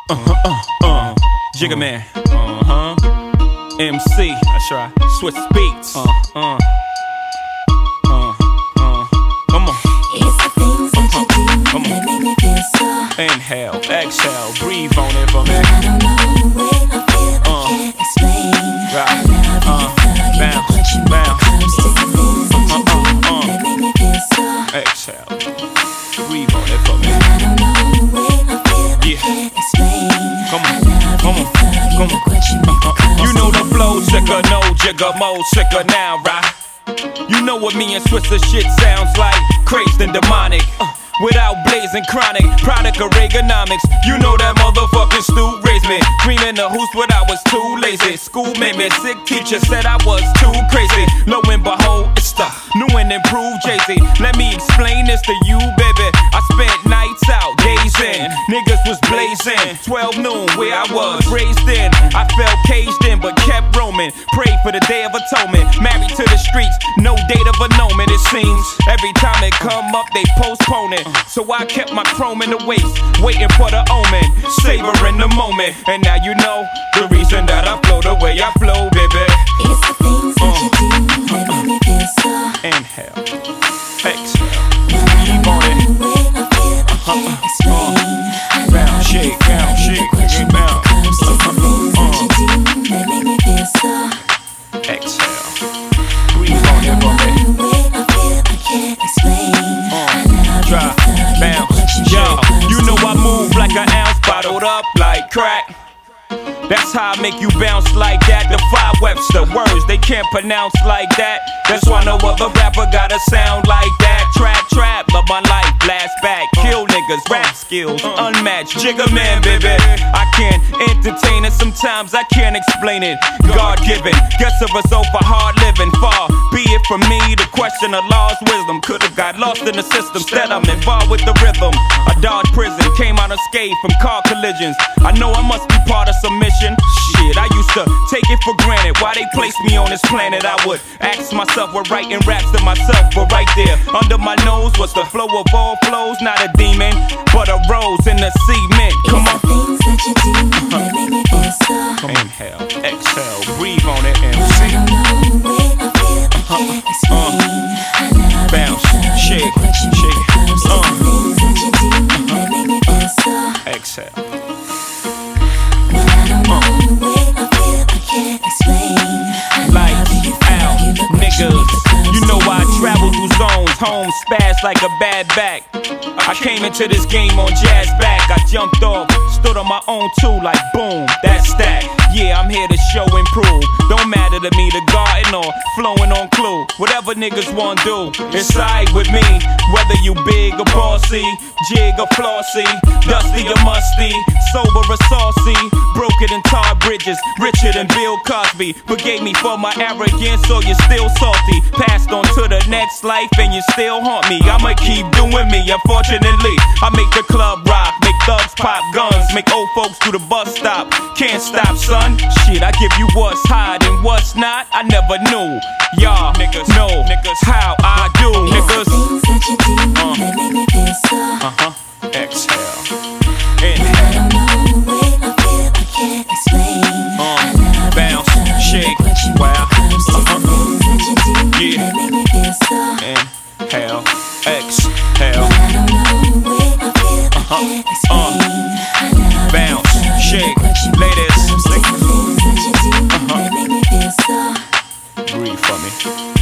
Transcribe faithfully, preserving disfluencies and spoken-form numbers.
Uh, uh, uh, Jigga Man, uh huh. M C, that's right. Switch Beats, uh, uh, uh, uh. Come on. It's the things that you do Come on. that make me feel so. Inhale, exhale, breathe on it for me. But I don't know the way I feel, I Uh. can't explain. Right. I love Uh. you, thug, you Bounce, what you make bounce. it close to the things that you do Uh, uh, uh. that make me feel so. Exhale, breathe on it for me. But I don't know the way I feel, I Yeah. can't explain. Come I on, love come you, on, thug, you come look on. what you make it close You know to the flow sicker, no jigger, mode sicker now, right? You know what me and Switzer shit sounds like, crazed and demonic. Uh, without blazing chronic, product of Reaganomics. You know that motherfucking Stu raised me. Dreaming the hoops, but I was too lazy. School made me sick, teacher said I was too crazy. Lo and behold, it's the new and improved Jay-Z. Let me explain this to you, baby. I spent nights out, days in. Niggas was blazing. twelve noon, where I was raised in. I felt caged in, but kept roaming. Prayed for the day of atonement. Married to the streets, no date of annulment, it seems. Every time it come up, they postpone it. So I kept my chrome in the waist, waiting for the omen, savoring the moment. And now you know the reason that I flow the way I flow, baby. It's the things that you do that make me feel so. Inhale, exhale, But I keep don't on know it. the way I feel, I can't explain. I Bounce, love you, shake, thug, bounce, you shake, look what you shake, make it bounce. close to the things that you do that make me feel so. Exhale, breathe on it for me. The way I feel, I can't explain. I love you, Drop, thug, you look bounce, what you yo. make it close You to know the I move like an ounce, bottled up like crack. That's how I make you bounce like that. Defy Webster words they can't pronounce like that. That's why no other rapper got a sound like that. Trap, trap, love my life, blast back, kill niggas, rap skills, unmatched. Jigga Man, baby. I can't entertain it, sometimes I can't explain it. God given, guess a result for hard living. Far be it from me to question a law's wisdom. Could've got lost in the system, instead I'm involved with the rhythm. I dodged prison, came out unscathed from car collisions. I know I must be part of some mission. Shit, I used to take it for granted. Why they placed me on this planet? I would ask myself, we're writing raps to myself, but right there under my nose was the flow of all flows. Not a demon, but a rose in the cement. Come It's on. the things that you do that make me feel so. Inhale, exhale, breathe on it and But I see. don't know the way I feel, I can't explain. I love Bounce, you, thug, you shake, look what you make shake, it close to uh. the things that you do that make me feel so. Exhale. But I don't know the way I feel, I can't explain. I Lights love you, thug, out, you look what you niggas. make it close You to know the I things travel that through zones, home spaz like a bad back. I came into this game on jazz back. I jumped off, stood on my own too, like boom, that's that. Yeah, I'm here to show and prove. Don't matter to me the garden or flowing on clue. Whatever niggas wanna do, it's alright with me. Whether you big or bossy, jig or flossy, dusty or musty, sober or saucy, broken and tar bridges, richer than Bill Cosby. Forgave me for my arrogance, so you're still salty. Passed on to the next life and you still haunt me. I'ma keep doing me, unfortunately. I make the club rock, make thugs pop guns, make old folks do the bus stop. Can't stop, son. Shit, I give you what's hot and what's not. I never knew. Y'all niggas know niggas how I do, It's the niggas. things that you do that make me feel so. Uh huh. Exhale. I Inhale. don't know the way I feel, I can't explain. Uh, I love bounce, you, thug, you shake, look what you make wow. it close to the Uh-huh. things that you do Yeah. that make me feel so. Inhale. Exhale. But I don't know the way I feel, I can't explain. I love Bounce, you, thug, you shake, look what you make it ladies, close to the ladies. things that you do that make me feel so. Breathe for me.